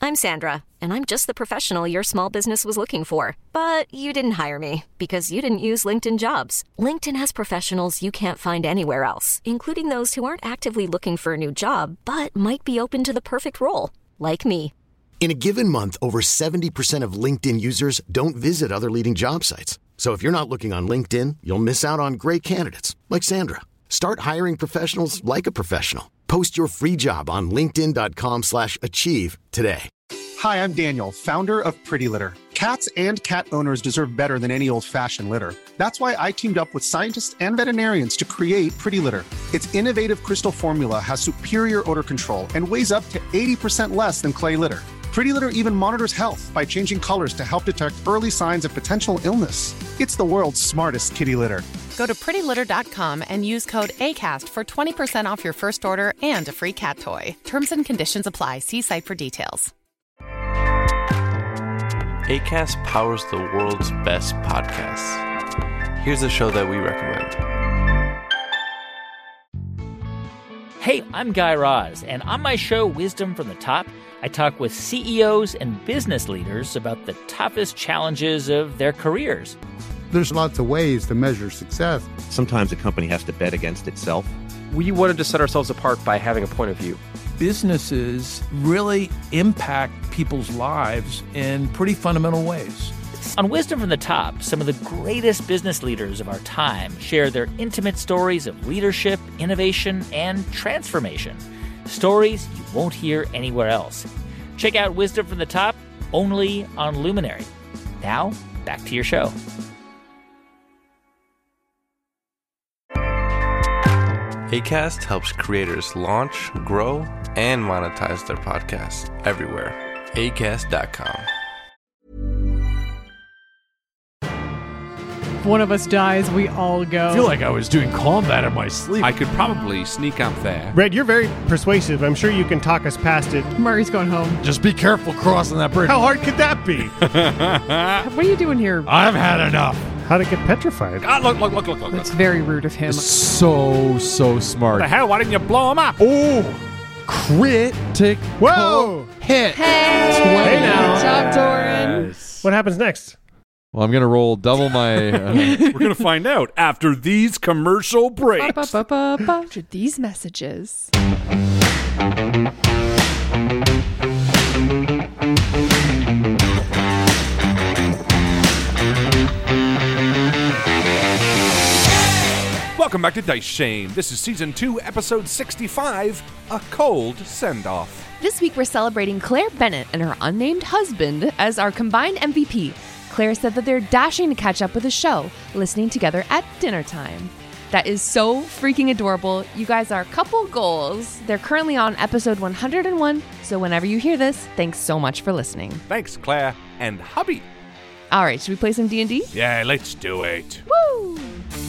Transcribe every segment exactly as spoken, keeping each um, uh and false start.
I'm Sandra, and I'm just the professional your small business was looking for. But you didn't hire me because you didn't use LinkedIn Jobs. LinkedIn has professionals you can't find anywhere else, including those who aren't actively looking for a new job, but might be open to the perfect role, like me. In a given month, over seventy percent of LinkedIn users don't visit other leading job sites. So if you're not looking on LinkedIn, you'll miss out on great candidates like Sandra. Start hiring professionals like a professional. Post your free job on linkedin dot com slash achieve today. Hi, I'm Daniel, founder of Pretty Litter. Cats and cat owners deserve better than any old-fashioned litter. That's why I teamed up with scientists and veterinarians to create Pretty Litter. Its innovative crystal formula has superior odor control and weighs up to eighty percent less than clay litter. Pretty Litter even monitors health by changing colors to help detect early signs of potential illness. It's the world's smartest kitty litter. Go to pretty litter dot com and use code ACAST for twenty percent off your first order and a free cat toy. Terms and conditions apply. See site for details. Acast powers the world's best podcasts. Here's a show that we recommend. Hey, I'm Guy Raz, and on my show, Wisdom from the Top, I talk with C E Os and business leaders about the toughest challenges of their careers. There's lots of ways to measure success. Sometimes a company has to bet against itself. We wanted to set ourselves apart by having a point of view. Businesses really impact people's lives in pretty fundamental ways. On Wisdom from the Top, some of the greatest business leaders of our time share their intimate stories of leadership, innovation, and transformation. Stories you won't hear anywhere else. Check out Wisdom from the Top, only on Luminary. Now, back to your show. Acast helps creators launch, grow, and monetize their podcasts everywhere. acast dot com. If one of us dies, we all go. I feel like I was doing combat in my sleep. I could probably sneak up there. Red, you're very persuasive. I'm sure you can talk us past it. Murray's going home. Just be careful crossing that bridge. How hard could that be? What are you doing here? I've had enough. How'd it get petrified? Ah, look, look, look, look, look. That's very rude of him. So, so smart. What the hell? Why didn't you blow him up? Oh, critic. Whoa! Hit. Hey! Hey now. Good job, Doran. Nice. What happens next? Well, I'm going to roll double my... Uh, We're going to find out after these commercial breaks. Ba, ba, ba, ba, ba. After these messages. Welcome back to Dice Shame. This is Season two, Episode sixty-five, A Cold Send-Off. This week we're celebrating Claire Bennett and her unnamed husband as our combined M V P. Claire said that they're dashing to catch up with the show, listening together at dinner time. That is so freaking adorable. You guys are couple goals. They're currently on episode one hundred one, so whenever you hear this, thanks so much for listening. Thanks, Claire and hubby. All right, should we play some D and D? Yeah, let's do it. Woo!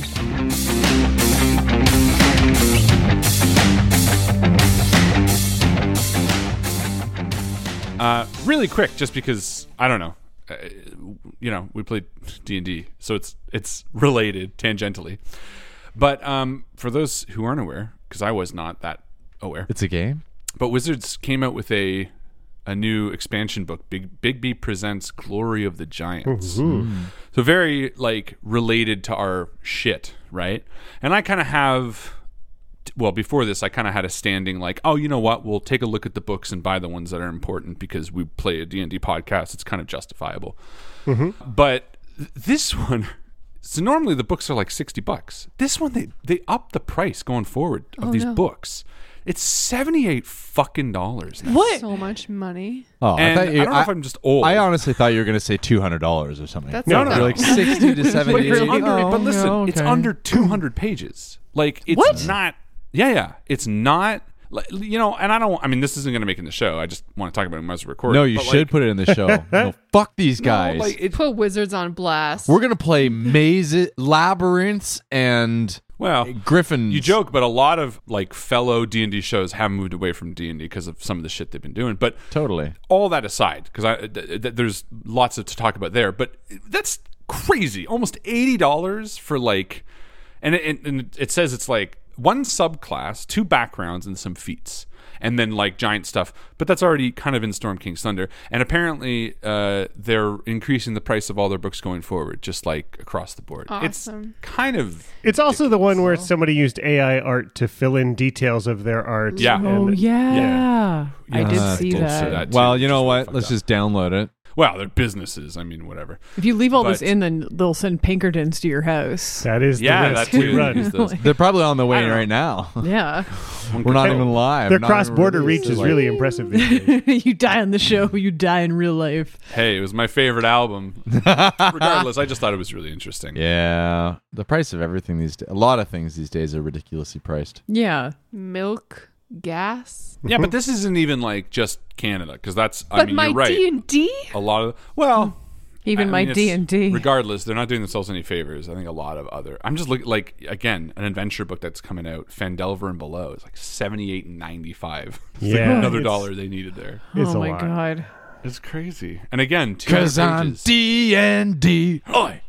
Uh, really quick, just because, I don't know, uh, you know, we played D and D, so it's it's related tangentially. But um, for those who aren't aware, because I was not that aware. It's a game? But Wizards came out with a a new expansion book, Big Bigby Presents Glory of the Giants. Mm-hmm. So very, like, related to our shit, right? And I kind of have... Well, before this, I kind of had a standing like, oh, you know what? We'll take a look at the books and buy the ones that are important because we play a D and D podcast. It's kind of justifiable. Mm-hmm. But th- this one, so normally the books are like sixty bucks. This one, they, they upped the price going forward of Oh, these no. books. It's seventy-eight fucking dollars now. What? So much money. Oh, And I, thought you, I don't know if I'm just old. I honestly thought you were going to say two hundred dollars or something. That's No, not no, You're no. like sixty to seventy. But, it's under, Oh, but listen, no, it's okay. under two hundred pages. Like, it's What? not... Yeah, yeah. It's not... Like, you know, and I don't... I mean, this isn't going to make it in the show. I just want to talk about it as we record. No, you but, should like, put it in the show. No, fuck these guys. No, like, it, Put Wizards on blast. We're going to play mazes, labyrinths, and well, griffins. you joke, but a lot of like fellow D and D shows have moved away from D and D because of some of the shit they've been doing. But Totally. all that aside, because I th- th- there's lots of, to talk about there. But that's crazy. Almost eighty dollars for like... And it, and it says it's like one subclass, two backgrounds, and some feats. and then like giant stuff. But that's already kind of in Storm King's Thunder. And apparently uh, they're increasing the price of all their books going forward, just like across the board. Awesome. It's kind of... It's also the one where somebody used A I art to fill in details of their art. Yeah. And- Oh, yeah. Yeah. I did Uh, see did that. see that too, Well, you which know is what? fucked Let's up. just download it. Well, they're businesses. I mean, whatever. If you leave all this But- in, then they'll send Pinkertons to your house. That is the Yeah, risk that we too. run. Use those. They're probably on the I way don't right now. Yeah. We're not even live. Their Not even cross-border released. reach is Like- really impressive these days. You die on the show, you die in real life. Hey, it was my favorite album. Regardless, I just thought it was really interesting. Yeah, the price of everything these days, a lot of things these days are ridiculously priced. Yeah. Milk, gas. Yeah, but this isn't even like just Canada, because that's, I But mean, my you're right. D and D? A lot of, well... Even I my mean, it's- D and D. Regardless, they're not doing themselves any favors. I think a lot of other. I'm just looking like again an adventure book that's coming out. Phandelver and Below is like seventy eight and ninety five. Yeah, another it's- dollar they needed there. It's oh a my lot. god. It's crazy. And again, two Cause I'm pages. D and D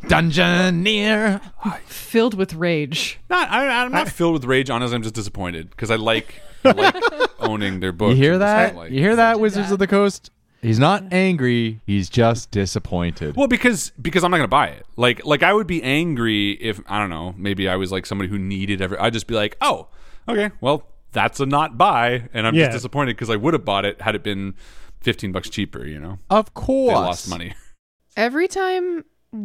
Dungeoneer. Filled with rage. Not, I, I'm not filled with rage. Honestly, I'm just disappointed because I like, I like owning their books. You hear and just that? kinda like- You hear that, Wizards of the Coast? He's not angry. He's just disappointed. Well, because because I'm not gonna buy it. Like like I would be angry if I don't know. Maybe I was like somebody who needed every. I'd just be like, oh, okay, well that's a not buy, and I'm Yeah. just disappointed because I would have bought it had it been fifteen bucks cheaper. You know, Of course. they lost money. Every time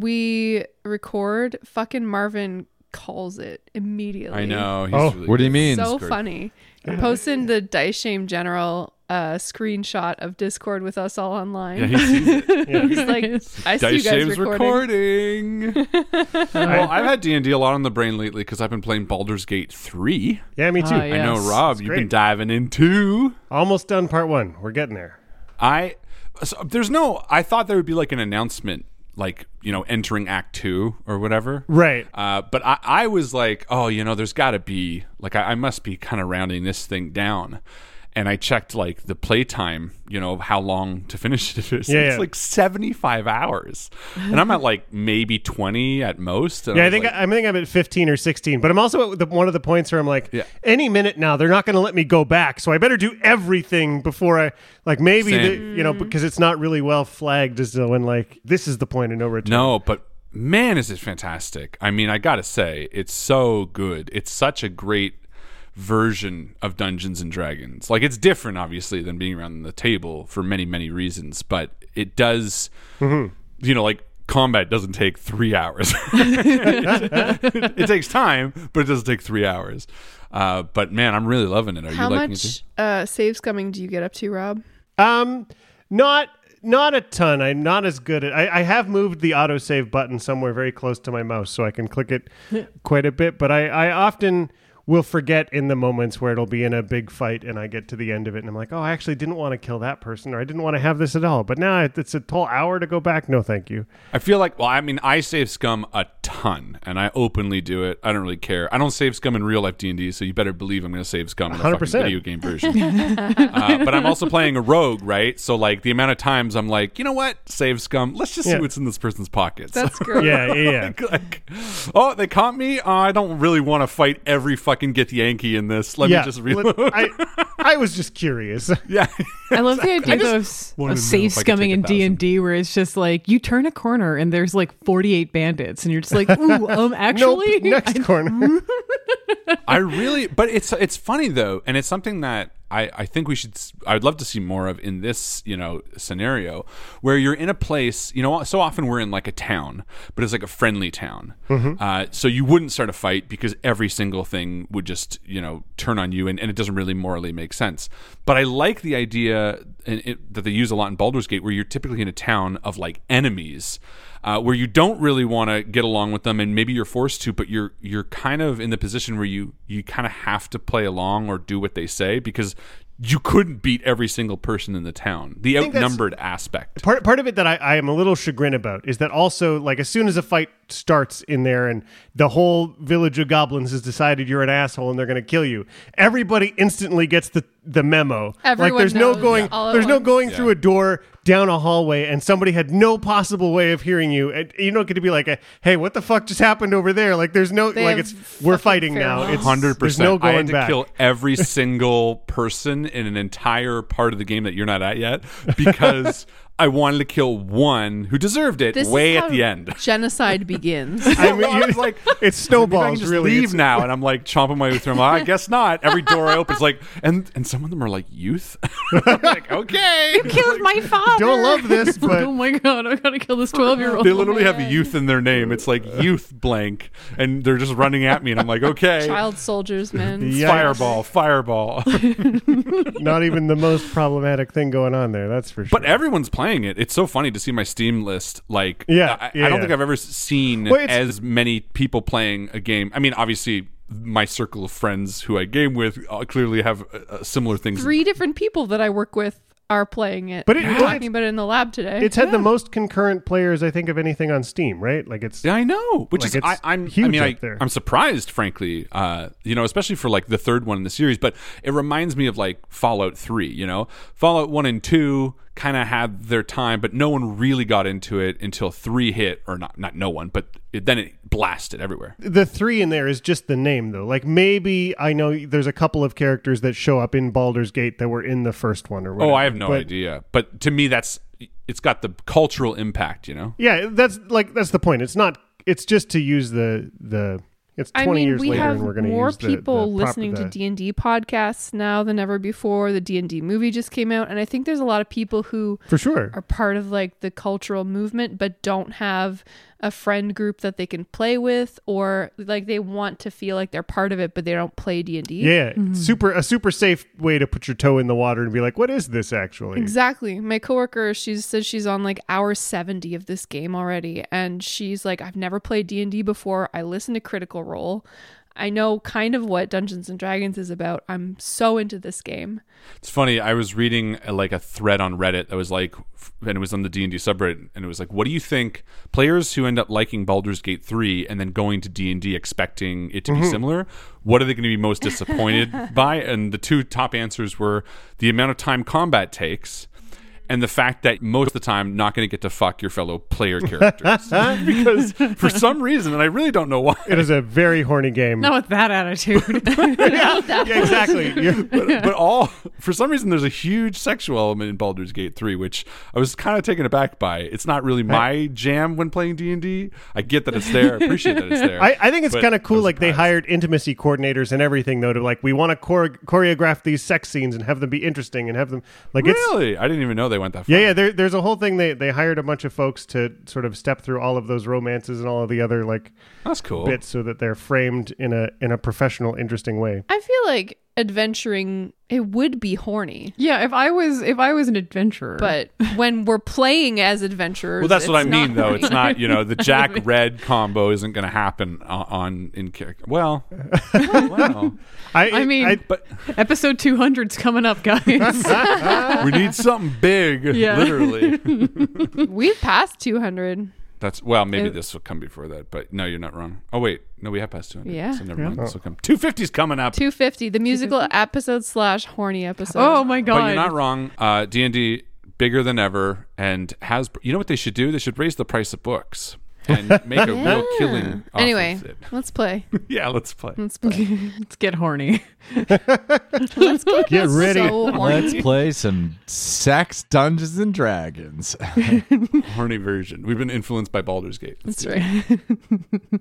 we record, fucking Marvin calls it immediately. I know. He's Oh, really what do you good. mean? So Discord. funny. He posted the Dice Shame General uh, screenshot of Discord with us all online. Yeah, he sees it. Yeah. He's like, I see you Dice guys Shame's recording. recording. Well, I've had D and D a lot on the brain lately because I've been playing Baldur's Gate three. Yeah, me too. Ah, I know, Yes. Rob, It's you've great. been diving into. Almost done part one. We're getting there. I so there's no. I thought there would be like an announcement, like you know, entering Act Two or whatever. Right. Uh, but I, I was like, oh, you know, there's got to be like I, I must be kind of rounding this thing down. And I checked like the playtime, you know, how long to finish it is. Yeah, it's yeah. like seventy-five hours, and I'm at like maybe twenty at most. And Yeah, I was think like, I, I think I'm at fifteen or sixteen, but I'm also at the, one of the points where I'm like, Yeah. any minute now they're not going to let me go back, so I better do everything before I like maybe the, Same. you know because it's not really well flagged as to when like this is the point of no return. No, but man, is it fantastic. I mean, I gotta say, it's so good. It's such a great version of Dungeons and Dragons. Like, it's different, obviously, than being around the table for many, many reasons, but it does, Mm-hmm. you know, like, combat doesn't take three hours. it, it takes time, but it doesn't take three hours. Uh, but man, I'm really loving it. Are How you liking it much too? uh, save scumming do you get up to, Rob? Um, not not a ton. I'm not as good at. I, I have moved the autosave button somewhere very close to my mouse, so I can click it quite a bit. But I, I often will forget in the moments where it'll be in a big fight, and I get to the end of it, and I'm like, oh, I actually didn't want to kill that person, or I didn't want to have this at all. But now it's a whole hour to go back. No, thank you. I feel like, well, I mean, I save scum a ton, and I openly do it. I don't really care. I don't save scum in real life D and D, so you better believe I'm going to save scum in a one hundred fucking percent. video game version. uh, but I'm also playing a rogue, right? So, like, the amount of times I'm like, you know what? Save scum. Let's just Yeah. see what's in this person's pockets. That's great. Yeah, yeah, yeah. like, like, oh, they caught me? Oh, I don't really want to fight every fucking Githyanki in this. Let yeah, me just reload. let- I, I was just curious. yeah. I love the idea I just of, wanted of to know safe if I could scumming take a in D and D where it's just like you turn a corner and there's like forty-eight bandits and you're just like, ooh, um, actually, Nope, next corner. I really, but it's it's funny though, and it's something that I, I think we should. I would love to see more of in this, you know, scenario where you're in a place. You know, so often we're in like a town, but it's like a friendly town. Mm-hmm. Uh, so you wouldn't start a fight because every single thing would just, you know, turn on you, and, and it doesn't really morally make sense. But I like the idea and it, that they use a lot in Baldur's Gate, where you're typically in a town of like enemies. Uh, where you don't really want to get along with them, and maybe you're forced to, but you're you're kind of in the position where you you kind of have to play along or do what they say because you couldn't beat every single person in the town. The I think that's- outnumbered aspect. Part part of it that I, I am a little chagrined about is that also, like, as soon as a fight starts in there and the whole village of goblins has decided you're an asshole and they're going to kill you, everybody instantly gets the, the memo. Everyone like, there's no knows going, all at there's no once. going Yeah. through a door, down a hallway and somebody had no possible way of hearing you, and you don't get to be like, a, hey, what the fuck just happened over there? Like, there's no, They like, have it's, we're fighting now. pheromones. It's one hundred percent. There's no going I had to back. kill every single person in an entire part of the game that you're not at yet because I wanted to kill one who deserved it This way is at how the end. genocide begins. I mean, I you- was like, it maybe I can snowballs just really. leave It's- now, and I'm like chomping my way through them. I guess not. Every door I open is like, and and some of them are like youth. I'm like, okay, You killed my father. Don't love this, but oh my god, I gotta kill this twelve-year-old. they literally have youth in their name. It's like youth blank, and they're just running at me, and I'm like, okay, Child soldiers, man. Yikes. fireball, fireball. not even the most problematic thing going on there. That's for sure. But everyone's playing it. It's so funny to see my Steam list. Like, Yeah, I, yeah, I don't yeah. think I've ever seen Well, it's- as many people playing a game. I mean, obviously, my circle of friends who I game with uh, clearly have uh, similar things. Three different people that I work with are playing it. But it- we were well, talking about it in the lab today. It's had the most concurrent players, I think, of anything on Steam, right? Like it's. Yeah, I know. Which Like, is, it's I, I'm. huge I mean, up I, there. I'm surprised, frankly. Uh, you know, especially for like the third one in the series. But it reminds me of like Fallout three. You know, Fallout one and two kind of had their time, but no one really got into it until three hit, or not. Not no one, but it, then it blasted everywhere. The three in there is just the name, though. Like maybe I know there's a couple of characters that show up in Baldur's Gate that were in the first one, or whatever. Oh, I have no But- idea. But to me, that's it's got the cultural impact. You know. Yeah, that's like that's the point. It's not. It's just to use the the. It's I twenty mean, years we later, have and we're going to more use the, people the proper- listening the- to D and D podcasts now than ever before. The D and D movie just came out, and I think there's a lot of people who for sure are part of like the cultural movement, but don't have a friend group that they can play with, or like they want to feel like they're part of it, but they don't play D and D. Yeah, super a super safe way to put your toe in the water and be like, what is this actually? Exactly. My coworker, she says she's on like hour seventy of this game already, and she's like, I've never played D and D before. I listen to Critical Role. I know kind of what Dungeons and Dragons is about. I'm so into this game. It's funny. I was reading uh, like a thread on Reddit that was like, f- and it was on the D and D subreddit, and it was like, what do you think players who end up liking Baldur's Gate three and then going to D and D expecting it to be Mhm. similar, what are they going to be most disappointed by? And the two top answers were the amount of time combat takes, and the fact that most of the time not going to get to fuck your fellow player characters. Because for some reason, and I really don't know why. It is a very horny game. Not with that attitude. yeah, yeah, exactly. You're- but, but all for some reason there's a huge sexual element in Baldur's Gate three, which I was kind of taken aback by. It's not really my jam when playing D and D. I get that it's there. I appreciate that it's there. I, I think it's but kind of I cool. was Like they hired intimacy coordinators and everything, though, to like we want to chore- choreograph these sex scenes and have them be interesting and have them like it's really? I didn't even know they went that far. yeah, yeah. There, there's a whole thing. They they hired a bunch of folks to sort of step through all of those romances and all of the other like that's cool bits, so that they're framed in a in a professional, interesting way. I feel like adventuring, it would be horny. Yeah, if I was if I was an adventurer. But when we're playing as adventurers, Well, that's what I it's mean, not though. horny. It's not, you know, the Jack Red combo isn't going to happen on, on in character. Well, wow. I, I mean, I- but episode two hundred's coming up, guys. we need something big, Yeah. literally. We've passed two hundred. That's well, maybe It- this will come before that, but no, you're not wrong. Oh wait, no, we have passed two hundred. Yeah. so never Yeah. mind. This will come. two fifty's coming up. two fifty, the musical episode slash horny episode. Oh my god. But you're not wrong. Uh, D and D bigger than ever, and has you know what they should do? They should raise the price of books and make a real killing. Off Anyway, of it. let's play. Yeah, let's play. Let's play. Let's get horny. Let's get, Get ready. So horny. Let's play some sex Dungeons and Dragons. Horny version. We've been influenced by Baldur's Gate. Let's That's do it. right.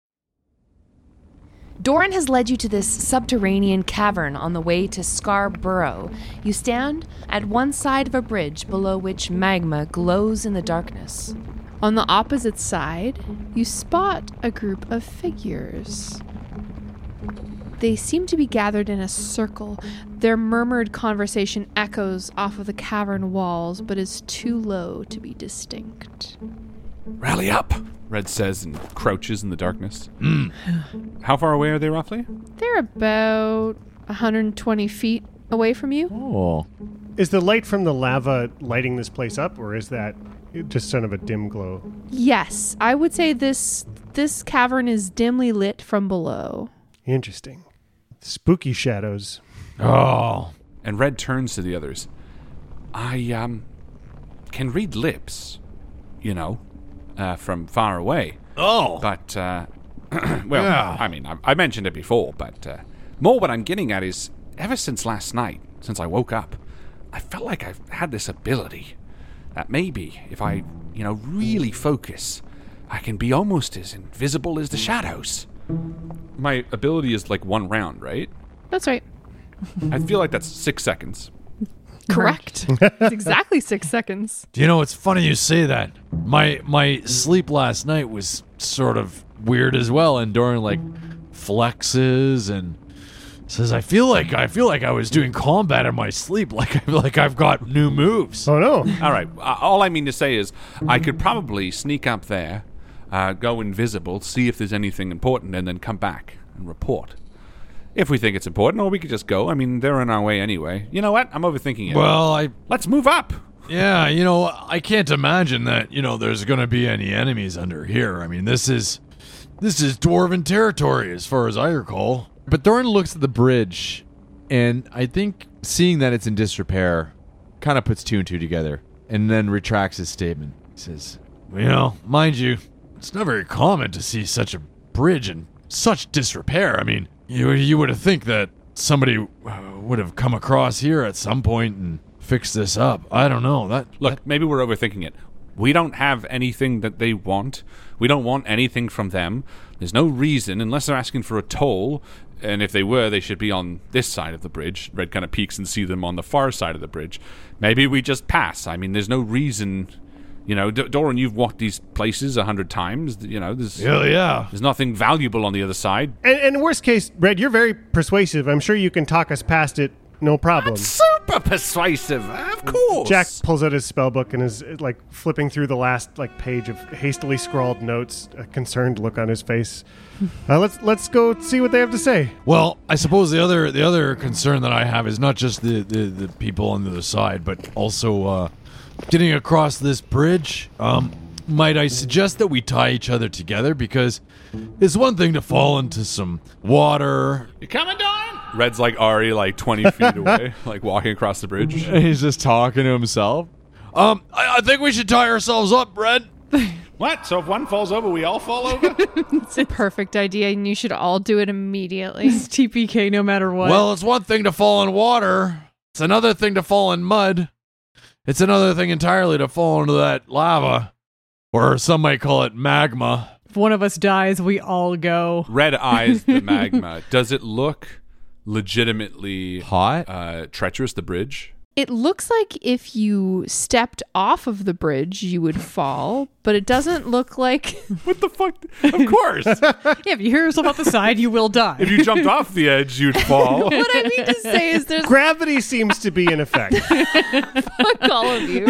Doran has led you to this subterranean cavern on the way to Scarborough. You stand at one side of a bridge below which magma glows in the darkness. On the opposite side, you spot a group of figures. They seem to be gathered in a circle. Their murmured conversation echoes off of the cavern walls, but is too low to be distinct. Rally up, Red says and crouches in the darkness. Mm. How far away are they roughly? They're about one hundred twenty feet away from you. Oh. Is the light from the lava lighting this place up, or is that just sort of a dim glow? Yes, I would say this this cavern is dimly lit from below. Interesting. Spooky shadows. Oh. And Red turns to the others. I um can read lips, you know, uh, from far away. Oh. But, uh, well, Yeah. I mean, I, I mentioned it before, but uh, more what I'm getting at is ever since last night, since I woke up, I felt like I've had this ability that maybe if I, you know, really focus, I can be almost as invisible as the shadows. My ability is like one round, right? That's right. I feel like that's six seconds. Correct. It's exactly six seconds. Do you know, it's funny you say that. My my sleep last night was sort of weird as well, and Doran like flexes and says, I feel like I feel like I was doing combat in my sleep, like I like I've got new moves. Oh no. All right. Uh, all I mean to say is I could probably sneak up there, uh, go invisible, see if there's anything important, and then come back and report. If we think it's important, or we could just go. I mean, they're on our way anyway. You know what? I'm overthinking it. Well, I Let's move up. Yeah, you know, I can't imagine that, you know, there's going to be any enemies under here. I mean, this is this is dwarven territory as far as I recall. But Doran looks at the bridge, and I think seeing that it's in disrepair kind of puts two and two together, and then retracts his statement. He says, well, you know, mind you, it's not very common to see such a bridge in such disrepair. I mean, you you would have think that somebody uh, would have come across here at some point and fixed this up. I don't know. That Look, that, maybe we're overthinking it. We don't have anything that they want. We don't want anything from them. There's no reason, unless they're asking for a toll, and if they were, they should be on this side of the bridge. Red kind of peeks and see them on the far side of the bridge. Maybe we just pass. I mean, there's no reason. You know, D- Doran, you've walked these places a hundred times. You know, there's Hell yeah. there's nothing valuable on the other side. And, and worst case, Red, you're very persuasive. I'm sure you can talk us past it, no problem. That's super persuasive, of course. Jack pulls out his spell book and is like flipping through the last like page of hastily scrawled notes, a concerned look on his face. Uh, let's let's go see what they have to say. Well, I suppose the other the other concern that I have is not just the, the, the people on the other side, but also uh, getting across this bridge. Um, might I suggest that we tie each other together, because it's one thing to fall into some water. You coming, Doran? Red's like Ari, like twenty feet away, like walking across the bridge. He's just talking to himself. Um, I, I think we should tie ourselves up, Red. What? So if one falls over, we all fall over? It's a perfect idea, and you should all do it immediately. It's T P K no matter what. Well, it's one thing to fall in water. It's another thing to fall in mud. It's another thing entirely to fall into that lava. Or some might call it magma. If one of us dies, we all go. Red eyes the magma. Does it look legitimately hot? Uh, treacherous, the bridge? It looks like if you stepped off of the bridge, you would fall, but it doesn't look like... What the fuck? Of course. Yeah, if you hear yourself off the side, you will die. If you jumped off the edge, you'd fall. What I mean to say is there's... Gravity seems to be in effect. Fuck all of you.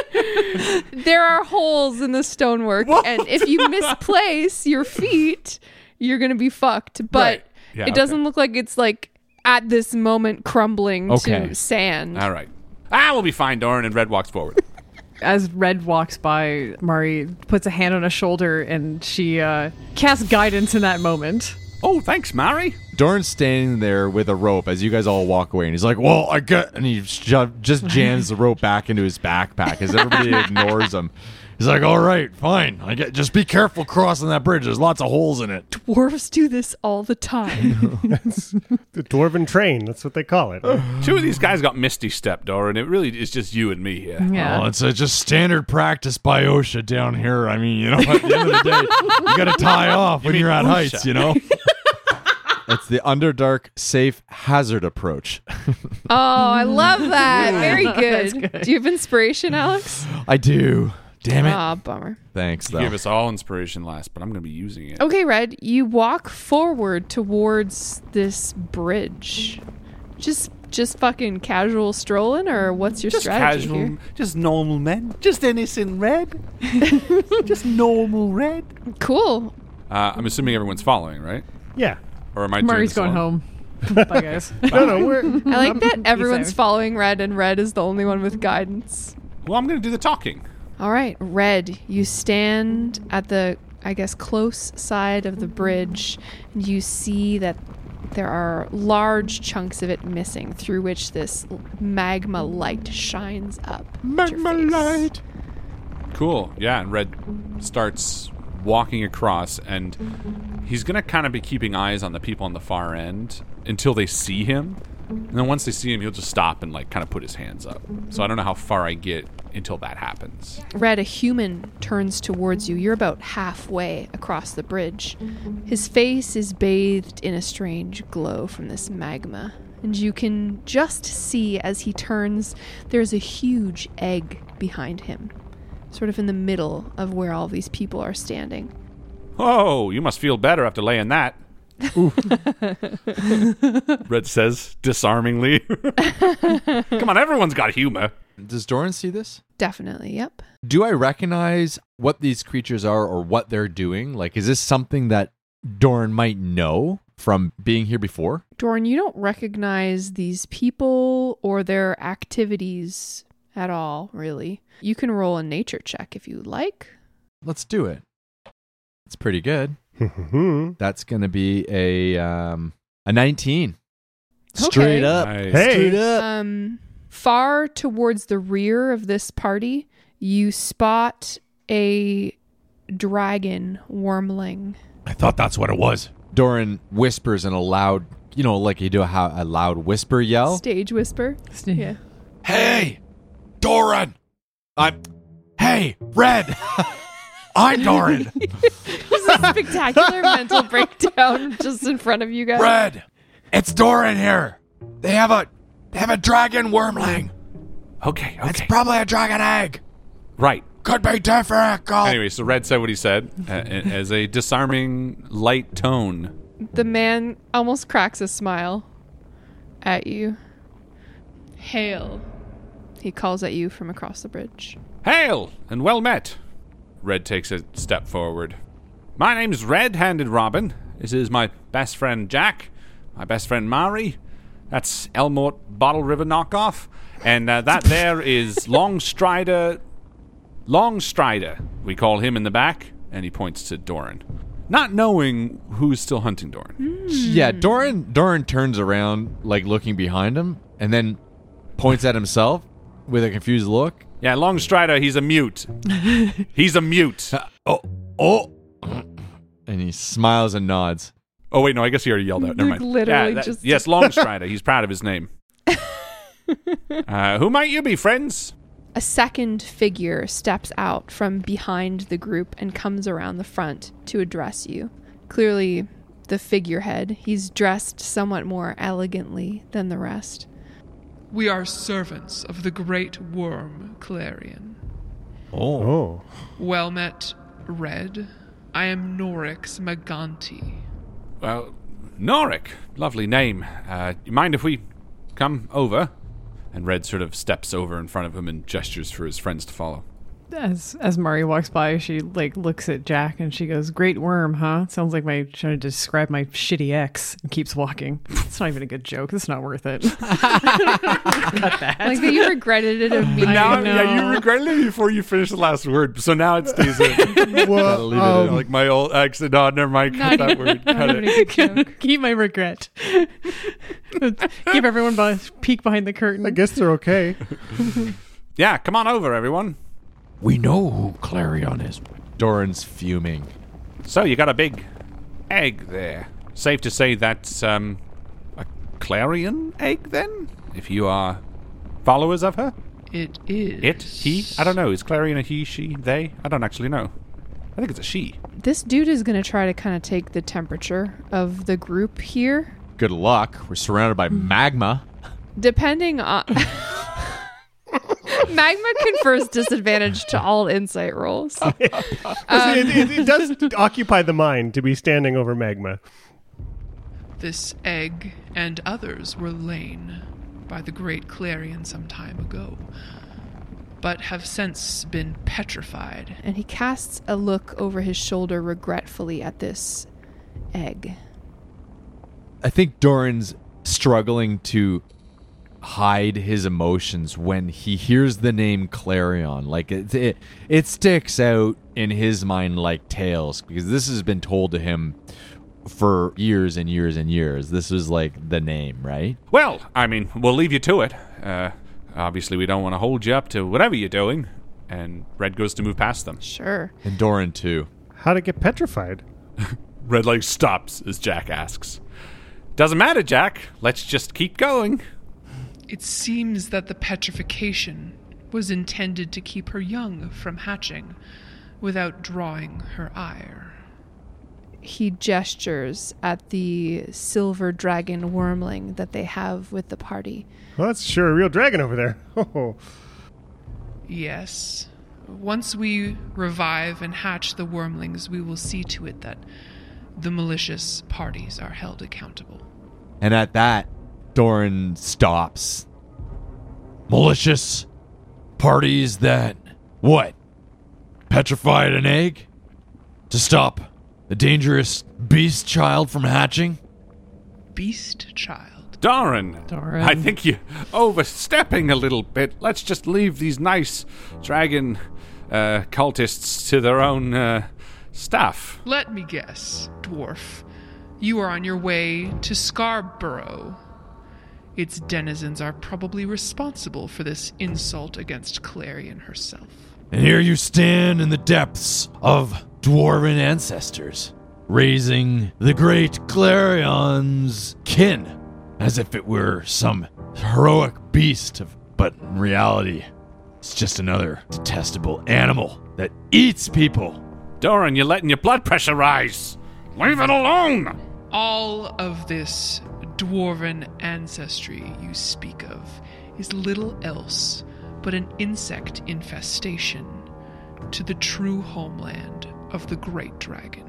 There are holes in the stonework, what? And if you misplace your feet, you're going to be fucked. But right. yeah, it doesn't okay. look like it's like at this moment crumbling okay. to sand. All right. Ah, we'll be fine, Doran, and Red walks forward. As Red walks by, Mari puts a hand on his shoulder and she uh, casts guidance in that moment. Oh, thanks, Mari. Doran's standing there with a rope as you guys all walk away, and he's like, well, I got... And he ju- just jams the rope back into his backpack as everybody ignores him. He's like, all right, fine. I get, just be careful crossing that bridge. There's lots of holes in it. Dwarves do this all the time. The dwarven train, that's what they call it. Two of these guys got Misty Step, Doran. It really is just you and me here. Yeah. Oh, it's uh, just standard practice by OSHA down here. I mean, you know, at the end of the day, you got to tie off You when mean you're at OSHA? heights, you know? It's the Underdark safe hazard approach. Oh, I love that. Very That's good. good. Do you have inspiration, Alex? I do. Damn it. Ah, bummer. Thanks, You though. gave us all inspiration last, but I'm going to be using it. Okay, Red, you walk forward towards this bridge. Just just fucking casual strolling, or what's your Just strategy casual, here? just normal men. Just innocent Red. Just normal Red. Cool. Uh, I'm assuming everyone's following, right? Yeah. Or am I doing Murray's this going alone? home. Bye, guys. No, no, we're... I like that everyone's safe. following Red, and Red is the only one with guidance. Well, I'm going to do the talking. All right, Red, you stand at the, I guess, close side of the bridge, and you see that there are large chunks of it missing, through which this magma light shines up. Magma light. Cool. Yeah, and Red starts walking across, and he's going to kind of be keeping eyes on the people on the far end until they see him. And then once they see him, he'll just stop and like kind of put his hands up. So I don't know how far I get until that happens. Red, a human turns towards you. You're about halfway across the bridge. His face is bathed in a strange glow from this magma. And you can just see as he turns, there's a huge egg behind him, sort of in the middle of where all these people are standing. Oh, you must feel better after laying that. Red says disarmingly. Come on, everyone's got humor. Does Doran see this? Definitely, yep. Do I recognize what these creatures are or what they're doing? Like, is this something that Doran might know from being here before? Doran, you don't recognize these people or their activities at all, really. You can roll a nature check if you like. Let's do it. It's pretty good. That's going to be a um, a nineteen. Straight Okay. up. Nice. Hey. Straight up. Um, far towards the rear of this party, you spot a dragon wormling. I thought that's what it was. Doran whispers in a loud, you know, like you do a, a loud whisper yell. Stage whisper. Yeah. Hey, Doran. I'm. Hey, Red. I'm Doran. There's a spectacular mental breakdown just in front of you guys. Red. It's Doran here. They have a they have a dragon wormling. Okay, okay. It's probably a dragon egg. Right. Could be different. Anyway, so Red said what he said uh, as a disarming light tone. The man almost cracks a smile at you. Hail. He calls at you from across the bridge. Hail and well met. Red takes a step forward. My name's Red-Handed Robin. This is my best friend Jack, my best friend Mari. That's Elmort Bottle River knockoff. And uh, that there is Longstrider. Longstrider, we call him in the back. And he points to Doran. Not knowing who's still hunting Doran. Mm. Yeah, Doran Doran turns around, like looking behind him, and then points at himself with a confused look. Yeah, Longstrider, he's a mute. He's a mute. Uh, oh, oh. And he smiles and nods. Oh, wait, no, I guess he already yelled out. Never Like, mind. literally Yeah, that- just- Yes, Longstrider. He's proud of his name. uh, who might you be, friends? A second figure steps out from behind the group and comes around the front to address you. Clearly the figurehead. He's dressed somewhat more elegantly than the rest. We are servants of the great worm, Clarion. Oh. Oh. Well met, Red. I am Norix Maganti. Well, Norik. Lovely name. Uh, you mind if we come over? And Red sort of steps over in front of him and gestures for his friends to follow. As as Mari walks by, she like looks at Jack and she goes, "Great worm, huh?" Sounds like my trying to describe my shitty ex, and keeps walking. It's not even a good joke. It's not worth it. Cut that. Like that you regretted it immediately. Now, yeah, you regretted it before you finished the last word, so now it stays in. Gotta leave it in. Like my old ex. No, never mind. Cut that word. Cut Not even a it. good joke. Keep my regret. Keep everyone by peek behind the curtain. I guess they're okay. Yeah, come on over, everyone. We know who Clarion is. Doran's fuming. So you got a big egg there. Safe to say that's um, a Clarion egg, then? If you are followers of her? It is. It? He? I don't know. Is Clarion a he, she, they? I don't actually know. I think it's a she. This dude is going to try to kind of take the temperature of the group here. Good luck. We're surrounded by magma. Depending on... Magma confers disadvantage to all insight rolls. Um, it, it, it does occupy the mind to be standing over magma. This egg and others were lain by the great Clarion some time ago, but have since been petrified. And he casts a look over his shoulder regretfully at this egg. I think Doran's struggling to hide his emotions when he hears the name Clarion. Like it, it, it sticks out in his mind like tails, because this has been told to him for years and years and years. This was like the name, right? Well, I mean, we'll leave you to it. Uh, obviously, we don't want to hold you up to whatever you're doing. And Red goes to move past them. Sure. And Doran, too. How'd it get petrified? Red, like, stops as Jack asks. Doesn't matter, Jack. Let's just keep going. It seems that the petrification was intended to keep her young from hatching without drawing her ire. He gestures at the silver dragon wormling that they have with the party. Well, that's sure a real dragon over there. Oh. Yes. Once we revive and hatch the wormlings, we will see to it that the malicious parties are held accountable. And at that, Doran stops. Malicious parties that, what? Petrified an egg? To stop the dangerous beast child from hatching? Beast child? Doran, Doran. I think you're overstepping a little bit. Let's just leave these nice dragon uh, cultists to their own uh, stuff. Let me guess, dwarf. You are on your way to Scarborough. Its denizens are probably responsible for this insult against Clarion herself. And here you stand in the depths of dwarven ancestors, raising the great Clarion's kin, as if it were some heroic beast, of, but in reality, it's just another detestable animal that eats people. Doran, you're letting your blood pressure rise. Leave it alone! All of this dwarven ancestry you speak of is little else but an insect infestation to the true homeland of the great dragon.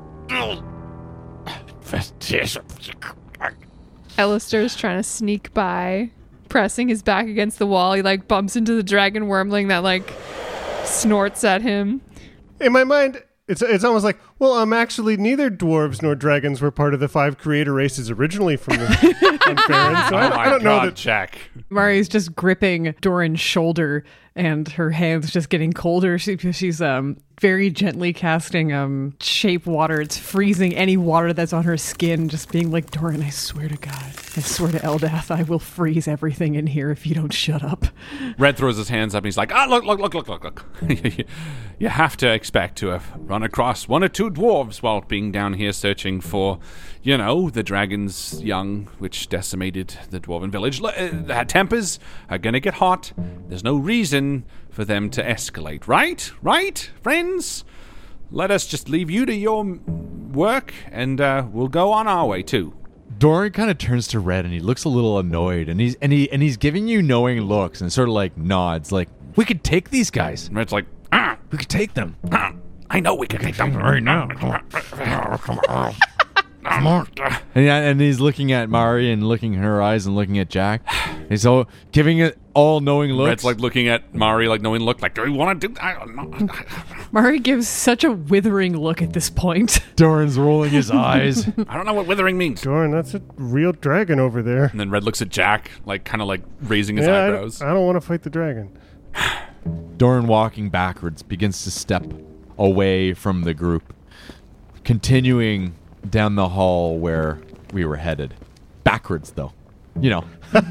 Alistair's trying to sneak by, pressing his back against the wall. He like bumps into the dragon wormling that like snorts at him. In my mind, it's it's almost like, well, um, actually, neither dwarves nor dragons were part of the five creator races originally from the on Farron, so oh I, my I don't God, know that. Jack. Mari's just gripping Doran's shoulder, and her hands just getting colder. She, she's um very gently casting um shape water. It's freezing any water that's on her skin, just being like, Doran, I swear to God, I swear to Eldath, I will freeze everything in here if you don't shut up. Red throws his hands up and he's like, ah, look, look, look, look, look, look. You have to expect to have run across one or two dwarves while being down here searching for, you know, the dragon's young, which decimated the dwarven village. Uh, tempers are gonna get hot. There's no reason for them to escalate, right? Right, friends? Let us just leave you to your work, and uh, we'll go on our way too. Doran kind of turns to Red, and he looks a little annoyed, and he's and he and he's giving you knowing looks, and sort of like nods, like, we could take these guys. And Red's like, ah, we could take them. Ah, I know we can take them right now. Come on, come on. Come on. And, and he's looking at Mari and looking in her eyes and looking at Jack. He's all giving it all knowing looks. Red's like looking at Mari, like knowing look, like, do you want to do? I don't know. Mari gives such a withering look at this point. Doran's rolling his eyes. I don't know what withering means. Doran, that's a real dragon over there. And then Red looks at Jack, like kind of like raising his yeah, eyebrows. I don't, I don't want to fight the dragon. Doran, walking backwards, begins to step away from the group, continuing down the hall where we were headed. Backwards, though. You know.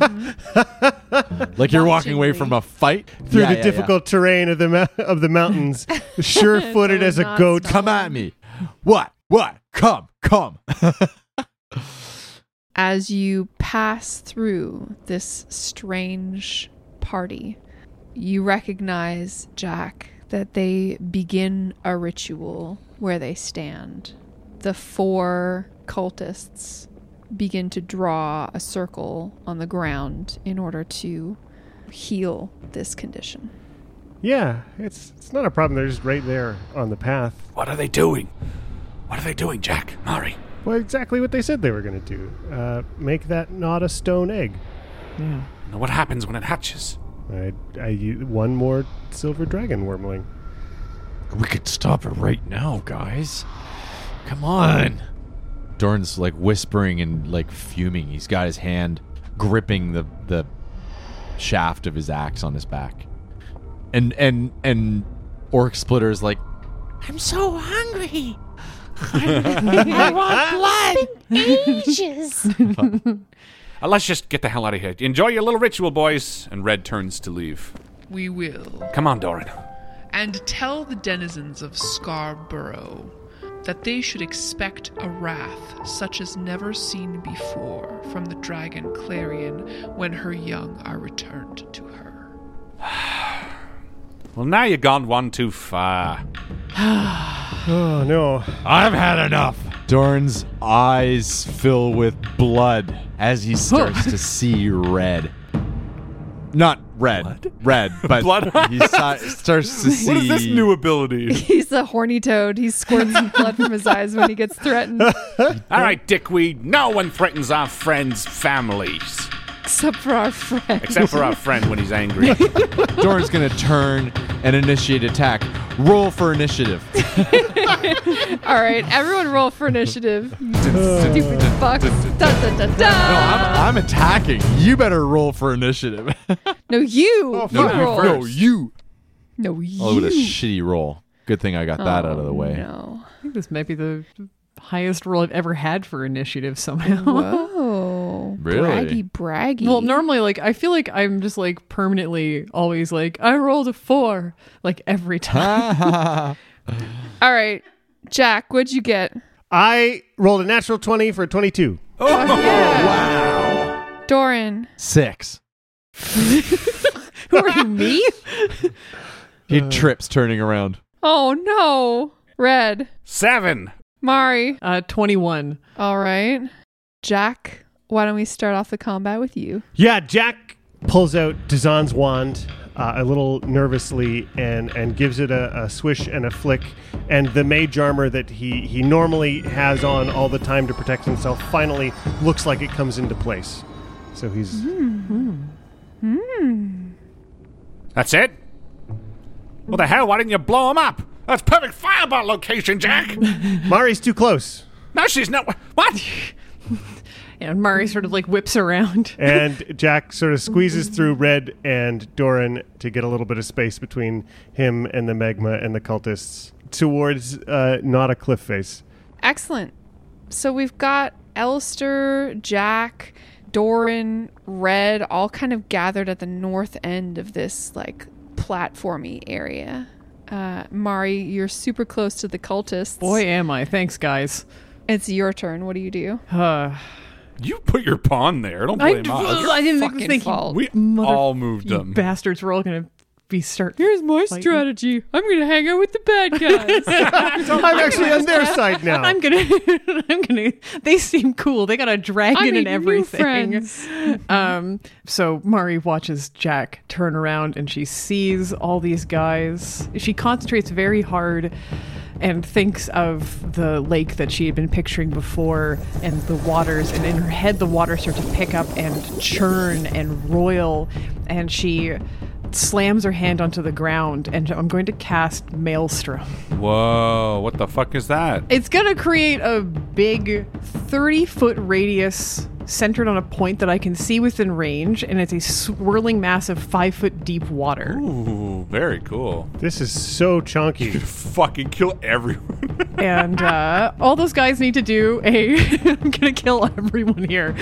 Like you're walking away from a fight. Through yeah, the yeah, difficult yeah. terrain of the ma- of the mountains. Sure-footed as a goat. Come at me. What? What? Come. Come. As you pass through this strange party, you recognize, Jack, that they begin a ritual where they stand. The four cultists begin to draw a circle on the ground in order to heal this condition. Yeah, it's it's not a problem. They're just right there on the path. What are they doing? What are they doing, Jack? Mari? Well, exactly what they said they were going to do. Uh, make that not a stone egg. Yeah. Now what happens when it hatches? I, I, one more silver dragon wormling. We could stop it right now, guys. Come on. Doran's like whispering and like fuming. He's got his hand gripping the the shaft of his axe on his back. And and and Orc Splitter's like, I'm so hungry. I want blood. Ages. Uh, let's just get the hell out of here. Enjoy your little ritual, boys. And Red turns to leave. We will. Come on, Doran. and tell the denizens of Scarborough that they should expect a wrath such as never seen before from the dragon Clarion when her young are returned to her. Well, now you've gone one too far. Oh, no. I've had enough. Dorn's eyes fill with blood as he starts to see red. Not red. Blood? Red, but Blood? he si- starts to see... What is this new ability? He's a horny toad. He squirts blood from his eyes when he gets threatened. All right, dickweed. No one threatens our friends' families. Except for our friend. Except for our friend when he's angry. Dorn's going to turn and initiate attack. Roll for initiative. All right, everyone roll for initiative. Stupid fucks. Da, da, da, da. No, I'm, I'm attacking. You better roll for initiative. No, you. Oh, you no, roll. no, you. No, you. Oh, what a shitty roll. Good thing I got that Oh, out of the way. No. I think this might be the highest roll I've ever had for initiative somehow. Whoa. Really? Braggy, braggy. Well, normally, like, I feel like I'm just, like, permanently always like, I rolled a four, like, every time. All right, Jack, what'd you get? I rolled a natural twenty for twenty-two. Oh, yeah. Wow. Doran. Six. Who are you, me? He trips turning around. Oh, no. Red. Seven. Mari. Uh, twenty-one. All right. Jack, why don't we start off the combat with you? Yeah, Jack pulls out Dazan's wand uh, a little nervously and, and gives it a, a swish and a flick. And the mage armor that he, he normally has on all the time to protect himself finally looks like it comes into place. So he's... Mm-hmm. Mm. That's it? What the hell? Why didn't you blow him up? That's perfect fireball location, Jack. Mari's too close. No, she's not. What? And Mari sort of like whips around. And Jack sort of squeezes through Red and Doran to get a little bit of space between him and the magma and the cultists towards uh, not a cliff face. Excellent. So we've got Elster, Jack, Doran, Red, all kind of gathered at the north end of this like platformy area. Uh, Mari, you're super close to the cultists. Boy, am I. Thanks, guys. It's your turn. What do you do? Uh, you put your pawn there. Don't blame I, us. I didn't fucking think fault. We Mother, all moved you them. Bastards, we're all going to be start. Here's my fighting. strategy. I'm going to hang out with the bad guys. I'm actually on their side now. I'm gonna, I'm gonna. They seem cool. They got a dragon I and made everything. new friends. Um. So Mari watches Jack turn around, and she sees all these guys. She concentrates very hard, and thinks of the lake that she had been picturing before, and the waters. And in her head, the waters start to pick up and churn and roil, and she slams her hand onto the ground, and I'm going to cast Maelstrom. Whoa, what the fuck is that? It's going to create a big thirty-foot radius centered on a point that I can see within range, and it's a swirling mass of five-foot deep water. Ooh, very cool. This is so chunky. You could fucking kill everyone. And uh, all those guys need to do a... I'm going to kill everyone here.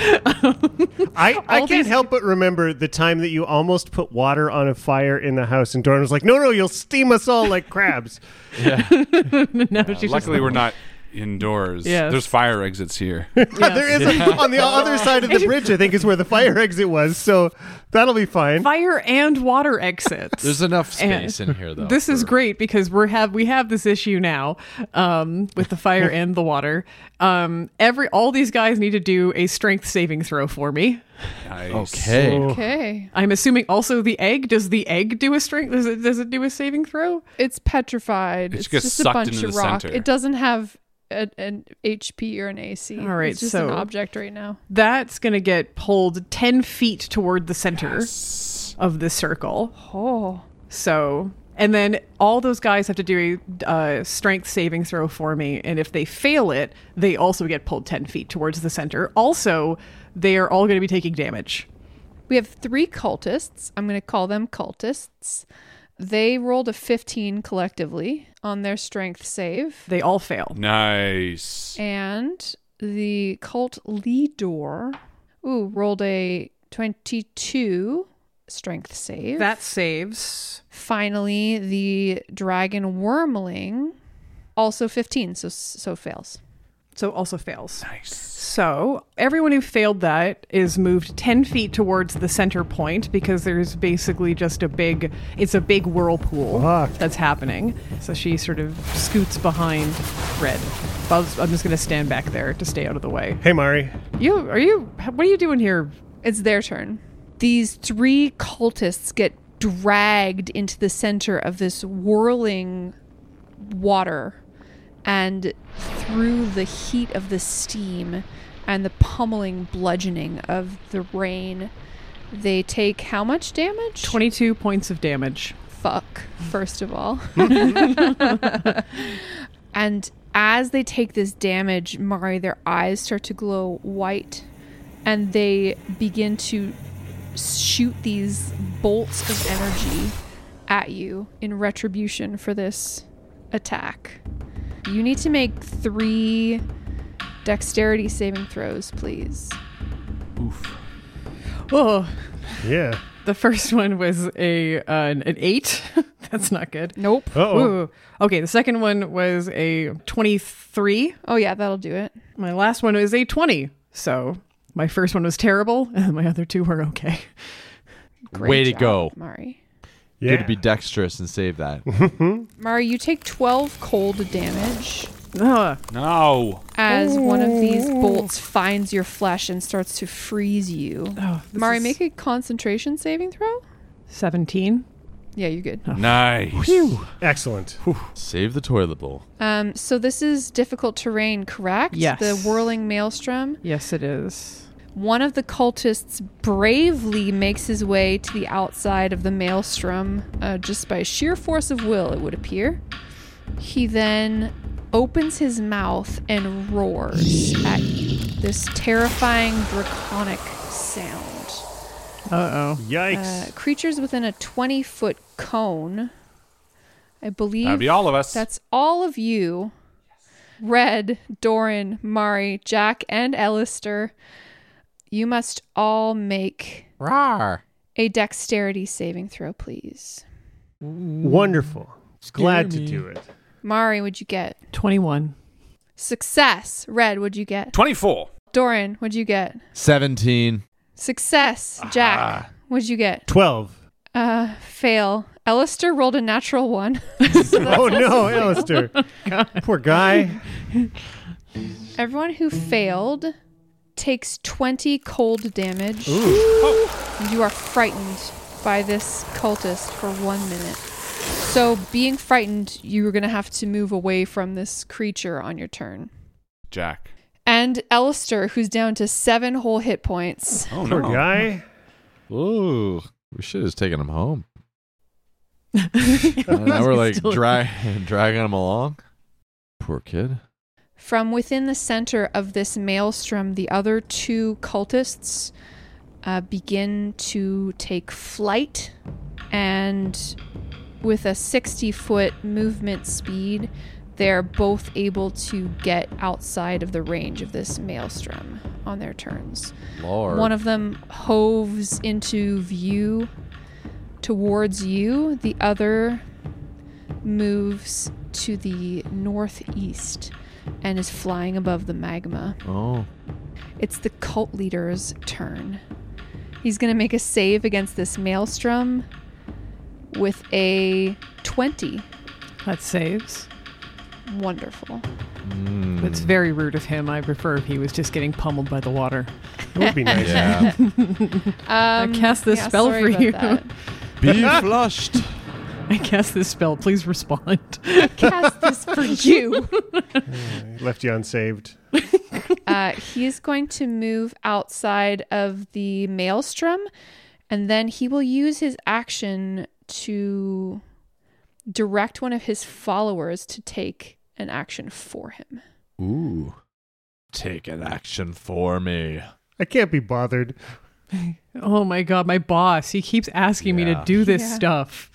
I, I All can't these- help but remember the time that you almost put water on a fire in the house, and Doran was like, no, no, you'll steam us all like crabs. Yeah. No, Uh, she's luckily, just- we're not indoors. Yes. There's fire exits here. Yeah, there is a, on the other side of the bridge, I think, is where the fire exit was, so that'll be fine. Fire and water exits. There's enough space And in here, though. This is for- great because we have we have this issue now um, with the fire and the water. Um, every all these guys need to do a strength saving throw for me. Nice. Okay. Okay. I'm assuming also the egg. Does the egg do a strength? Does it does it do a saving throw? It's petrified. It It's gets just a sucked bunch into of the rock. center. It doesn't have a, an H P or an A C. All right, it's just so- an object right now. That's gonna get pulled ten feet toward the center Yes. of the circle. Oh. So, and then all those guys have to do a uh, strength saving throw for me, and if they fail it, they also get pulled ten feet towards the center. Also, they are all going to be taking damage. We have three cultists. I'm going to call them cultists. They rolled a fifteen collectively on their strength save. They all fail. Nice. And the cult leader, ooh, rolled a twenty-two. strength save. That saves. Finally, the dragon wormling, also fifteen, so so fails. So also fails. Nice. So everyone who failed that is moved ten feet towards the center point because there's basically just a big, it's a big whirlpool Fuck. that's happening. So she sort of scoots behind Red. I'll- I'm just going to stand back there to stay out of the way. Hey, Mari. You, are you, what are you doing here? It's their turn. These three cultists get dragged into the center of this whirling water, and through the heat of the steam and the pummeling bludgeoning of the rain, they take how much damage? twenty-two points of damage. Fuck, first of all. And as they take this damage, Mari, their eyes start to glow white, and they begin to shoot these bolts of energy at you in retribution for this attack. You need to make three dexterity saving throws, please. Oof. Oh, Yeah. the first one was a uh, an, an eight. That's not good. Nope. Uh-oh. Ooh. Okay, the second one was a twenty-three. Oh yeah, that'll do it. My last one was a twenty. So my first one was terrible, and my other two were okay. Great Way to job, go. Mari. Yeah. Good to be dexterous and save that. Mari, you take twelve cold damage Ah, No. as one of these bolts finds your flesh and starts to freeze you. oh, this Mari, is make a concentration saving throw. seventeen. Yeah, you're good. Nice. Excellent. Save the toilet bowl. Um, so this is difficult terrain, correct? Yes. The whirling maelstrom. Yes, it is. One of the cultists bravely makes his way to the outside of the maelstrom, uh, just by sheer force of will, it would appear. He then opens his mouth and roars at you. This terrifying draconic sound. Uh-oh. Yikes. Uh, creatures within a twenty-foot cone. I believe That'd be all of us. that's all of you. Red, Doran, Mari, Jack, and Alistair. You must all make Rawr. a dexterity saving throw, please. Wonderful. Glad to me. do it. Mari, what'd you get? twenty-one. Success. Red, what'd you get? twenty-four. Doran, what'd you get? seventeen. Success. Jack, what'd you get? twelve. Uh, fail. Alistair rolled a natural one. So that's Oh, no, also fail. Alistair. Poor guy. Everyone who failed takes twenty cold damage. Ooh. And you are frightened by this cultist for one minute. So, being frightened, you're going to have to move away from this creature on your turn. Jack. And Alistair, who's down to seven whole hit points. Oh, Poor no. guy. Ooh, we should have just taken him home. And now we're like Still- dra- dragging him along. Poor kid. From within the center of this maelstrom, the other two cultists uh, begin to take flight, and with a sixty-foot movement speed, they're both able to get outside of the range of this maelstrom on their turns. Lord. One of them hoves into view towards you. The other moves to the northeast and is flying above the magma. Oh. It's the cult leader's turn. He's going to make a save against this maelstrom with a twenty. That saves. Wonderful. Mm. It's very rude of him. I prefer if he was just getting pummeled by the water. It would be nice. Yeah. I Um, cast this yeah, spell sorry for about you. that. Be flushed. I cast this spell. Please respond. Cast this for you. Left you unsaved. Uh, he is going to move outside of the maelstrom, and then he will use his action to direct one of his followers to take an action for him. Ooh. Take an action for me. I can't be bothered. Oh my god, my boss. He keeps asking me to Yeah. do this Yeah. stuff.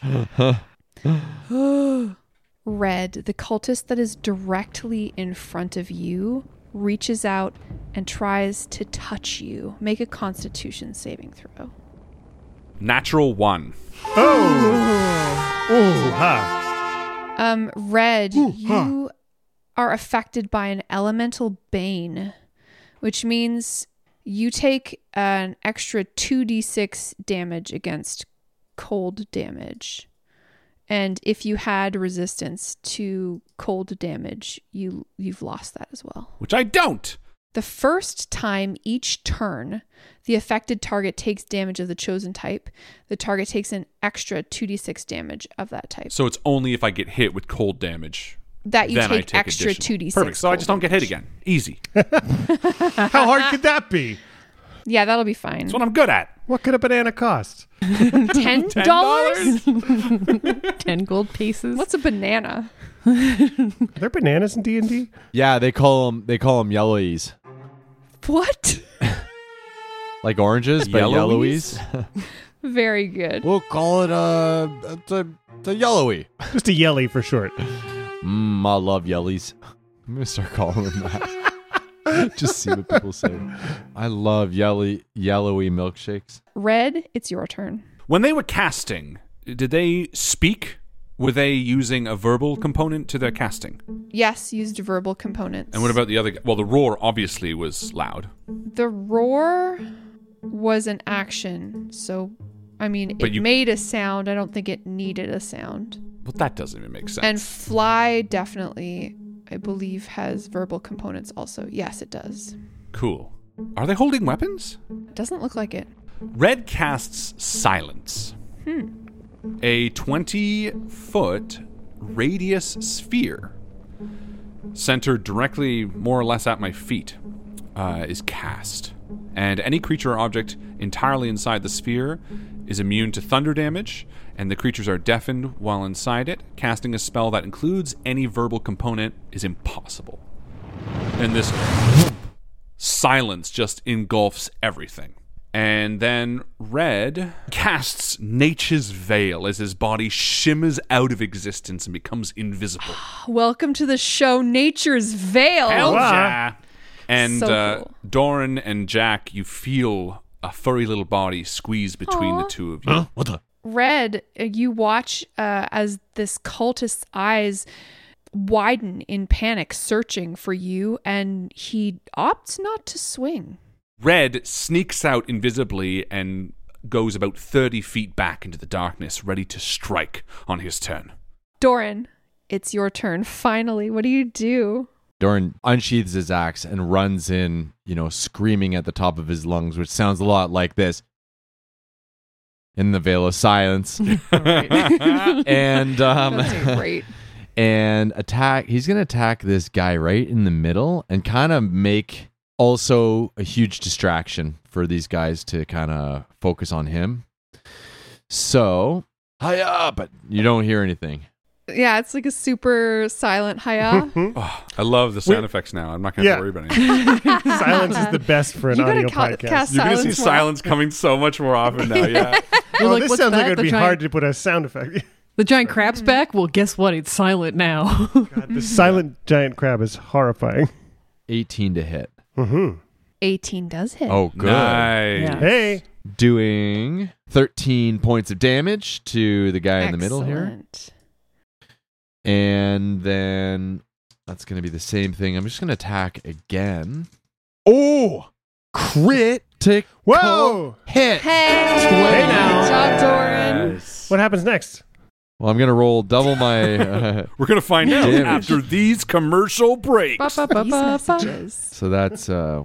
Red, the cultist that is directly in front of you, reaches out and tries to touch you. Make a constitution saving throw. Natural one. Oh. Ooh, ha. Um, Red, you are affected by an elemental bane, which means you take an extra two d six damage against cold damage. And if you had resistance to cold damage, you, you've lost that as well. Which I don't. The first time each turn, the affected target takes damage of the chosen type, the target takes an extra two d six damage of that type. So it's only if I get hit with cold damage. That you then I take, take extra additional. two d six. Perfect. So I just don't get hit again. Easy. How hard could that be? Yeah, that'll be fine. That's what I'm good at. What could a banana cost? Ten dollars? Ten gold pieces. What's a banana? Are there bananas in D and D? Yeah, they call them they call them yellowies. What? Like oranges, but Yellowies? yellowies. Very good. We'll call it a it's a, it's a yellowy. Just a yelly for short. Mmm, I love yellies. I'm gonna start calling them that. Just see what people say. I love yellowy yellowy milkshakes. Red, it's your turn. When they were casting, did they speak? Were they using a verbal component to their casting? Yes, used verbal components. And what about the other guy? Well, the roar obviously was loud. The roar was an action, so I mean, But it you- made a sound. I don't think it needed a sound. Well, that doesn't even make sense. And fly definitely, I believe, has verbal components also. Yes, it does. Cool. Are they holding weapons? Doesn't look like it. Red casts Silence. Hmm. A twenty-foot radius sphere centered directly more or less at my feet uh, is cast. And any creature or object entirely inside the sphere is immune to thunder damage, and the creatures are deafened while inside it. Casting a spell that includes any verbal component is impossible. And this silence just engulfs everything. And then Red casts Nature's Veil as his body shimmers out of existence and becomes invisible. Welcome to the show, Nature's Veil. Hell yeah! And So uh, cool. Doran and Jack, you feel a furry little body squeeze between Aw. the two of you. What the? Red, uh, you watch uh, as this cultist's eyes widen in panic, searching for you, and he opts not to swing. Red sneaks out invisibly and goes about thirty feet back into the darkness, ready to strike on his turn. Doran, it's your turn. Finally, what do you do? Doran unsheathes his axe and runs in, you know, screaming at the top of his lungs, which sounds a lot like this. In the veil of silence. and um That's great. and attack he's gonna attack this guy right in the middle and kind of make also a huge distraction for these guys to kind of focus on him. So hiya, but you don't hear anything. Yeah, it's like a super silent hiya. Oh, I love the sound We- effects now. I'm not going to Yeah. worry about anything. Silence is the best for an You gotta audio ca- podcast. cast You're going to see silence more. silence coming so much more often now, yeah. You're Oh, like, this "What's sounds like that? it'd The be giant- hard to put a sound effect. The giant crab's back? Well, guess what? It's silent now. God, the silent giant crab is horrifying. eighteen to hit. Mm-hmm. eighteen does hit. Oh, good. Nice. Yeah. Hey. Doing thirteen points of damage to the guy in the middle here. Excellent. And then that's going to be the same thing. I'm just going to attack again. Oh! Critic. Whoa! Hit. Hey, Hey now. good job, Doran. What happens next? Well, I'm going to roll double my... Uh, We're going to find out Damage. after these commercial breaks. These messages. so that's... Uh,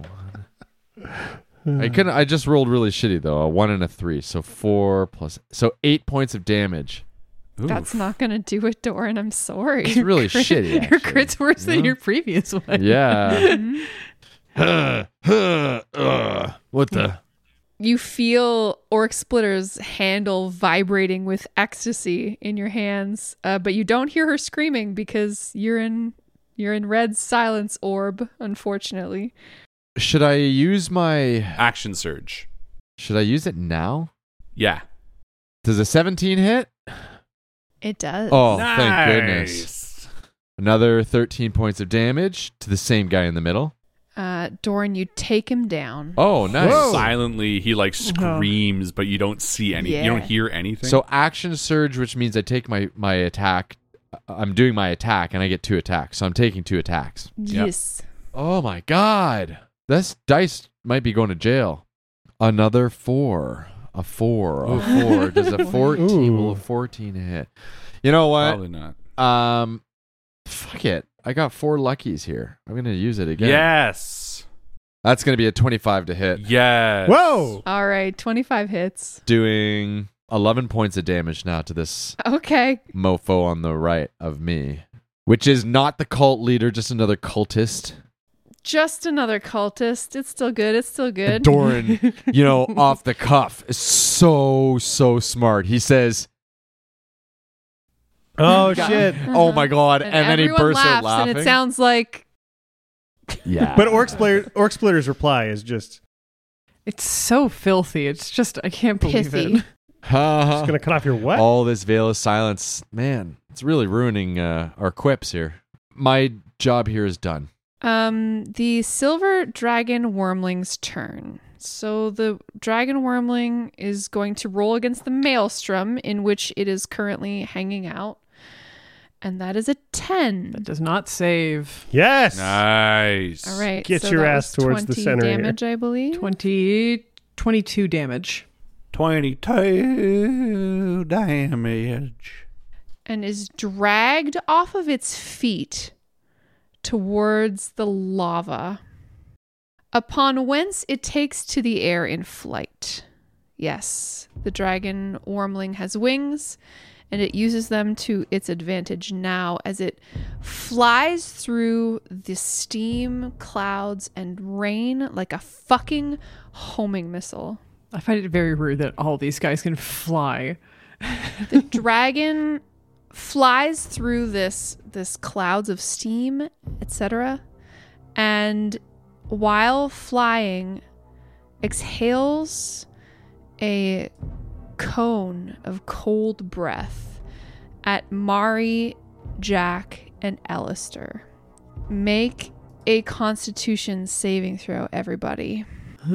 I couldn't. I just rolled really shitty, though. A one and a three. So four plus... So eight points of damage. That's not going to do it, Doran. I'm sorry. It's really Crit- shitty, Your actually. crit's worse than Yeah. your previous one. Yeah. Huh, huh, uh, what the... You feel Orc Splitter's handle vibrating with ecstasy in your hands, uh, but you don't hear her screaming because you're in you're in Red's silence orb, unfortunately. Should I use my... Action surge. Should I use it now? Yeah. Does a seventeen hit? It does. Oh, Nice. thank goodness. Another thirteen points of damage to the same guy in the middle. Uh, Doran, you take him down. Oh, nice. Whoa. Silently, he like screams, but you don't see any. Yeah. You don't hear anything. So action surge, which means I take my, my attack. I'm doing my attack, and I get two attacks. So I'm taking two attacks. Yes. Yep. Oh, my God. This dice might be going to jail. Another four. A four. A four. Does a fourteen, will a fourteen hit? You know what? Probably not. Um, fuck it. I got four luckies here. I'm going to use it again. Yes. That's going to be a twenty-five to hit. Yes. Whoa. All right, twenty-five hits. Doing eleven points of damage now to this Okay. mofo on the right of me, which is not the cult leader, just another cultist. Just another cultist. It's still good. It's still good. And Doran, you know, off the cuff, is so, so smart. He says, Oh, shit. oh my God. And, And then he everyone bursts out laughs, laughing. and it sounds like yeah. But Orc, Splitter, Orc Splitter's reply is just, It's so filthy. It's just, I can't believe Pithy. it. just going to cut off your what? All this veil of silence. Man, it's really ruining uh, our quips here. My job here is done. um the silver dragon wormling's turn. So the dragon wormling is going to roll against the maelstrom in which it is currently hanging out. And that is a ten. That does not save. Yes. Nice. All right. Get so your that ass was towards the twenty center here. damage, I believe. twenty, twenty-two damage. twenty-two damage. And is dragged off of its feet towards the lava, upon whence it takes to the air in flight. Yes, the dragon wormling has wings, and it uses them to its advantage now as it flies through the steam, clouds, and rain like a fucking homing missile. I find it very rude that all these guys can fly. The dragon flies through this this clouds of steam, et cetera, and while flying, exhales a cone of cold breath at Mari, Jack, and Alistair. Make a Constitution saving throw, everybody.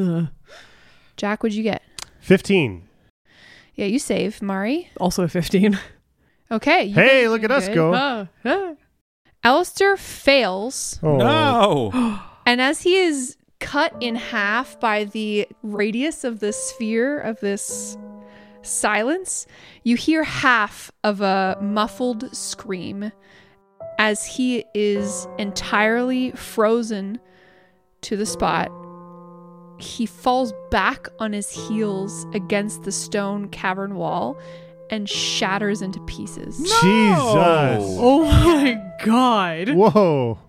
Jack, what'd you get? fifteen. Yeah, you save, Mari. Also a fifteen. Okay. you Hey, guys look are at us good. go. Ah, ah. Alistair fails. Oh. No. And as he is cut in half by the radius of the sphere of this silence, you hear half of a muffled scream as he is entirely frozen to the spot. He falls back on his heels against the stone cavern wall and shatters into pieces. Jesus. Oh my God. Whoa.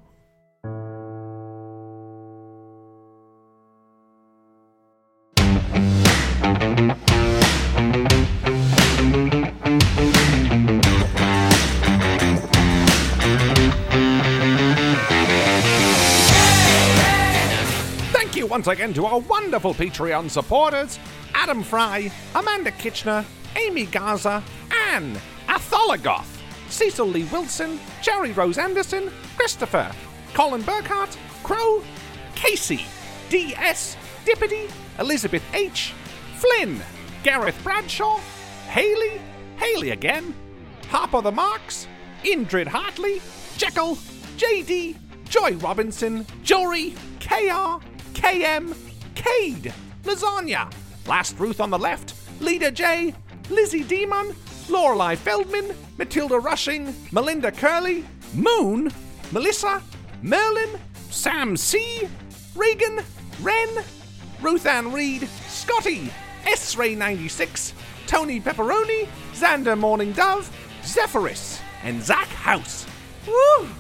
Thank you once again to our wonderful Patreon supporters, Adam Fry, Amanda Kitchener, Amy Gaza, Anne, Atholagoth, Cecil Lee Wilson, Jerry Rose Anderson, Christopher, Colin Burkhart, Crow, Casey, D S, Dippity, Elizabeth H, Flynn, Gareth Bradshaw, Haley, Haley again, Harper the Marks, Indrid Hartley, Jekyll, J D, Joy Robinson, Jory, K R, K M, Cade, Lasagna, Last Ruth on the left, Leader J, Lizzie Demon, Lorelei Feldman, Matilda Rushing, Melinda Curley, Moon, Melissa, Merlin, Sam C, Regan, Ren, Ruth Ann Reed, Scotty, S-Ray ninety-six, Tony Pepperoni, Xander Morning Dove, Zephyrus, and Zach House. Woo!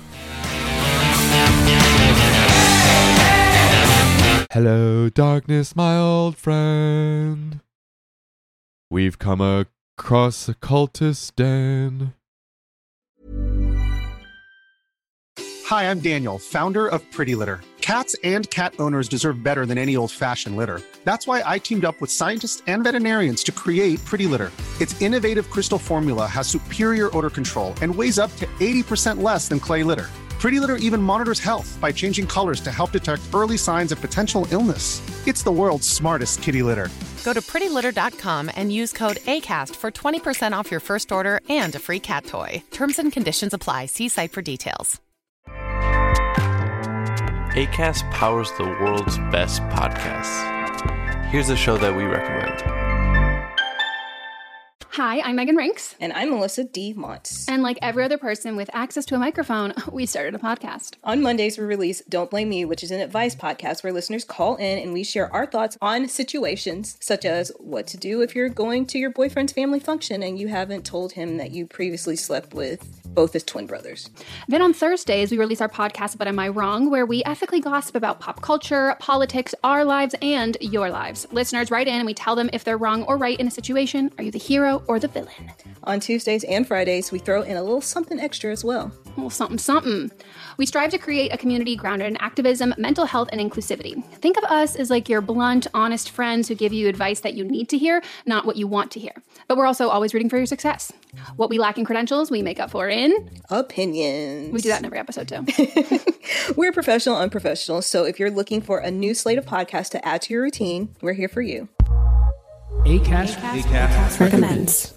Hello, darkness, my old friend. We've come across a cultist den. Hi, I'm Daniel, founder of Pretty Litter. Cats and cat owners deserve better than any old-fashioned litter. That's why I teamed up with scientists and veterinarians to create Pretty Litter. Its innovative crystal formula has superior odor control and weighs up to eighty percent less than clay litter. Pretty Litter even monitors health by changing colors to help detect early signs of potential illness. It's the world's smartest kitty litter. Go to pretty litter dot com and use code ACAST for twenty percent off your first order and a free cat toy. Terms and conditions apply. See site for details. Acast powers the world's best podcasts. Here's a show that we recommend. Hi, I'm Megan Rinks. And I'm Melissa D. Montz. And like every other person with access to a microphone, we started a podcast. On Mondays, we release Don't Blame Me, which is an advice podcast where listeners call in and we share our thoughts on situations such as what to do if you're going to your boyfriend's family function and you haven't told him that you previously slept with both his twin brothers. Then on Thursdays, we release our podcast, But Am I Wrong?, where we ethically gossip about pop culture, politics, our lives, and your lives. Listeners write in and we tell them if they're wrong or right in a situation. Are you the hero or the villain? On Tuesdays and Fridays, we throw in a little something extra as well. A little something, something. We strive to create a community grounded in activism, mental health, and inclusivity. Think of us as like your blunt, honest friends who give you advice that you need to hear, not what you want to hear. But we're also always rooting for your success. What we lack in credentials, we make up for in opinions. We do that in every episode too. We're professional unprofessionals, so if you're looking for a new slate of podcasts to add to your routine, we're here for you. Acast, Acast, Acast recommends.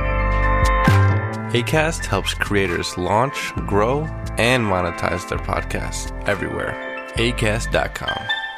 Acast helps creators launch, grow, and monetize their podcasts everywhere. acast dot com.